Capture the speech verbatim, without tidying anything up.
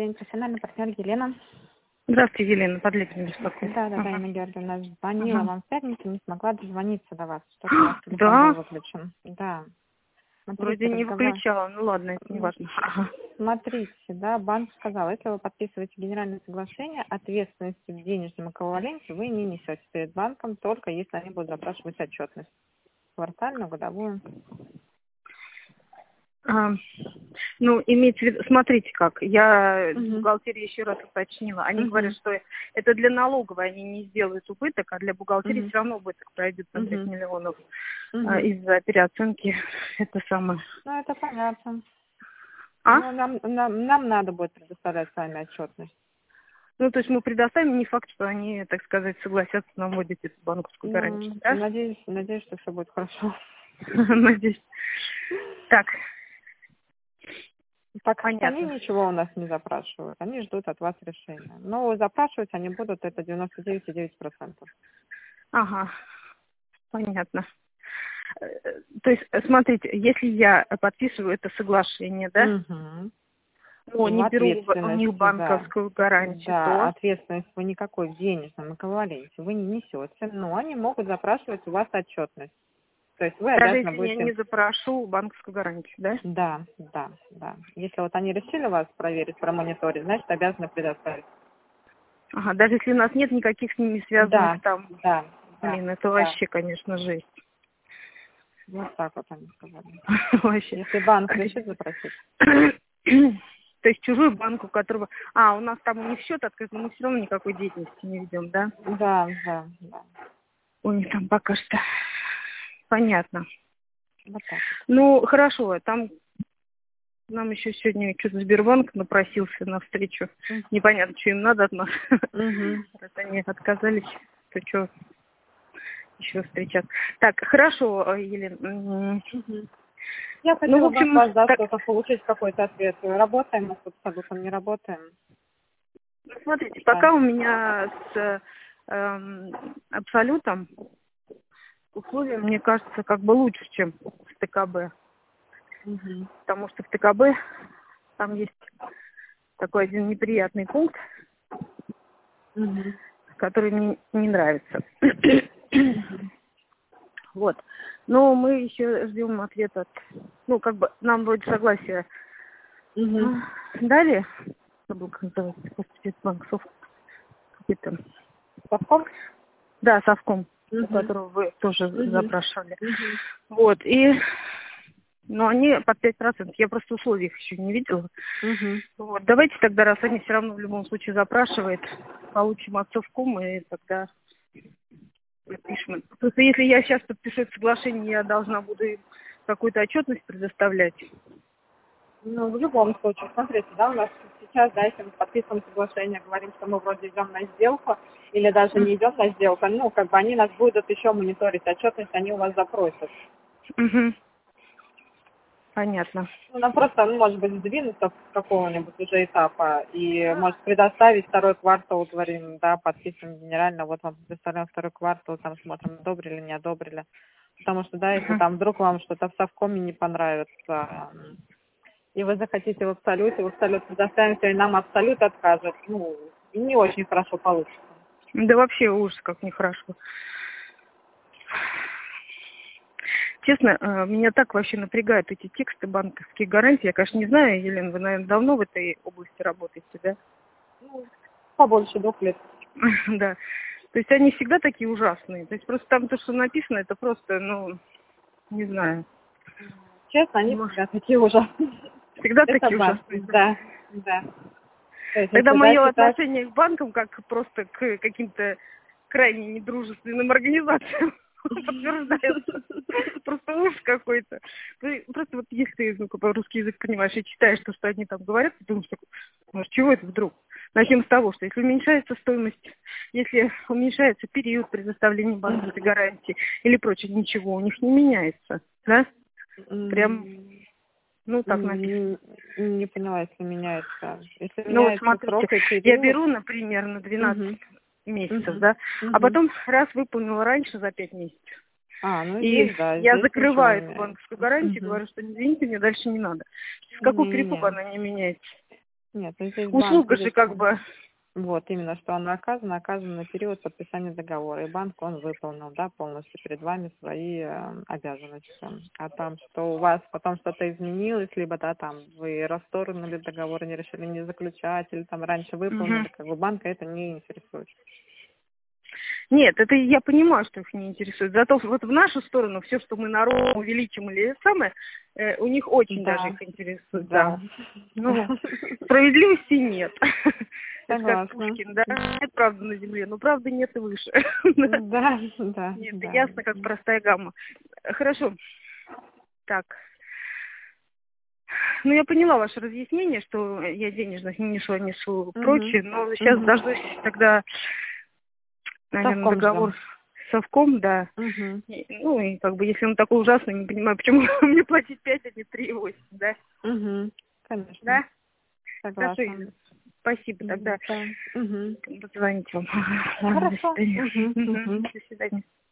день, профессиональный партнер Елена. Здравствуйте, Елена, Подлебина беспокоит. Да, да, да, Ага. Инна Георгиевна звонила Ага. вам в пятницу, не смогла дозвониться до вас. Что-то у вас телефон Да? был выключен. Да. Вроде Смотрите, не разговор. выключала, ну ладно, это не Ну, важно. Ага. Смотрите, да, банк сказал, если вы подписываете генеральное соглашение, ответственности в денежном эквиваленте вы не несете перед банком, только если они будут запрашивать отчетность. Квартальную, годовую. А, ну, имеется в виду, смотрите как, я в Угу. бухгалтерии еще раз уточнила. Они говорят, Угу. что это для налоговой они не сделают убыток, а для бухгалтерии Угу. все равно убыток пройдет на пять Угу. миллионов а, Угу. из-за переоценки. Это самое. Ну, это понятно. А? Ну, нам, нам, нам надо будет предоставлять с вами отчетность. Ну, то есть мы предоставим, не факт, что они, так сказать, согласятся нам вводить эту банковскую гарантию, Ну, да? надеюсь, надеюсь, что все будет хорошо. Надеюсь. Так, Пока что они понятно. ничего у нас не запрашивают. Они ждут от вас решения. Но запрашивать они будут это девяносто девять целых девять десятых процента. Ага, понятно. Э, То есть, э, смотрите, если я подписываю это соглашение, да, Угу. но В не беру в- у них ответственности, да. банковскую гарантию, Да, то ответственность вы никакой в денежном эквиваленте вы не несете, но они могут запрашивать у вас отчетность. То есть вы даже обязаны если я не будете... запрошу банковскую гарантию, да? Да, да, да. Если вот они решили вас проверить, промониторить, значит, обязаны предоставить. Ага, даже если у нас нет никаких с ними связанных Да, там, да, да, блин, это да. вообще, конечно, жесть. Вот так вот они сказали. Вообще. Если банк решит запросить. То есть чужую банку, которого... А, у нас там у них счет открыт, но мы все равно никакой деятельности не ведем, да? Да, да, да. У них там пока что. Понятно. Вот так Ну, хорошо, там нам еще сегодня что-то Сбербанк напросился на встречу. вот. Непонятно, что им надо от нас. Угу. Раз они отказались, то что еще встречаться. Так, хорошо, Елена. М, Угу. Я Ну, в хотела бы от общем, вас, да, так, что-то получить, какой-то ответ. Работаем мы тут с Агутом, не работаем. ну, смотрите, Да. пока у меня с эм, Абсолютом условия, мне кажется, как бы лучше, чем в ТКБ. Угу. Потому что в ТКБ там есть такой один неприятный пункт, Угу. который мне не нравится. Вот. Но мы еще ждем ответа от... Ну, как бы нам вроде согласие Угу. а, дали. Забыл, как называется. Господи, банк Софт. Какой-то. Совком? Да, совком, у Угу. которого вы тоже Угу. запрашивали. Угу. Вот. И... Но они под пять процентов. Я просто условий их еще не видела. Угу. Вот. Давайте тогда, раз они все равно в любом случае запрашивают, получим от совком, и тогда подпишем. Просто если я сейчас подпишу это соглашение, я должна буду им какую-то отчетность предоставлять. Ну, в любом случае, смотрите, да, у нас сейчас, да, если мы подписываем соглашение, говорим, что мы вроде идем на сделку, или даже не идем на сделку, ну, как бы они нас будут еще мониторить, отчетность они у вас запросят. Угу. Понятно. Ну, нам просто, ну, может быть, сдвинуться с какого-нибудь уже этапа и, может, предоставить второй квартал, говорим, да, подписываем генерально, вот вам предоставляем второй квартал, там смотрим, одобрили, не одобрили. Потому что, да, если Угу. там вдруг вам что-то в совкоме не понравится, и вы захотите в абсолюте, в абсолют предоставим все, и нам абсолют откажет, ну, не очень хорошо получится. Да вообще ужас, как нехорошо. Честно, э, меня так вообще напрягают эти тексты банковских гарантий. Я, конечно, не знаю, Елена, вы, наверное, давно в этой области работаете, да? Ну, побольше двух лет. Да. То есть они всегда такие ужасные. То есть просто там то, что написано, это просто, ну, не знаю. Честно, они Может, всегда такие ужасные. всегда Это такие да, ужасные. да, да. То есть, Тогда если, да, мое считать... отношение к банкам как просто к каким-то крайне недружественным организациям подтверждается. Просто ужас какой-то. Ты просто вот если ты ну, как бы русский язык понимаешь и читаешь то, что они там говорят, ты думаешь, ну, чего это вдруг? Начнем с того, что если уменьшается стоимость, если уменьшается период предоставления банковской гарантии или прочее, ничего у них не меняется, да? Прям, ну, так написано. Не, не поняла, если меняется. Если Ну вот меняется смотрите, срок и я период. беру, например, на двенадцать Угу. месяцев, Угу. да, а Угу. потом раз выполнила раньше за пять месяцев. А, ну И здесь, да, я здесь ничего закрываю не эту меняется. банковскую гарантию, Угу. говорю, что извините, мне дальше не надо. С какого перепуга Не-не-не. она не меняется? Нет, ну здесь банк Услуга же идет, как бы... вот именно, что она оказана, оказана на период подписания договора. И банк, он выполнил, да, полностью перед вами свои э, обязанности. А там, что у вас потом что-то изменилось, либо, да, там, вы расторгнули договор, не решили не заключать, или там раньше выполнили, Мгм. как бы банка это не интересует. Нет, это я понимаю, что их не интересует. Зато вот в нашу сторону все, что мы народу увеличим или это самое, э, у них очень даже Да, их интересует, да. да. Ну, справедливости нет. Это как Согласна. Пушкин, да? Нет правды на земле, но правды нет и выше. Да, да, Нет, да. ясно, как простая гамма. Хорошо. Так. Ну, я поняла ваше разъяснение, что я денежных не несу, а несу Угу. прочее, но сейчас Угу. дождусь тогда, наверное, Совком договор ждем. с совком, да. Угу. И, ну, и как бы, если он такой ужасный, не понимаю, почему мне платить пять, а не три и восемь, да? Угу. Конечно. Да? Хорошо, Согласна. Ирина. Спасибо, тогда Да. Угу. позвоните вам. Ладно, до Хорошо. свидания. Угу. Мгм. Угу. До свидания.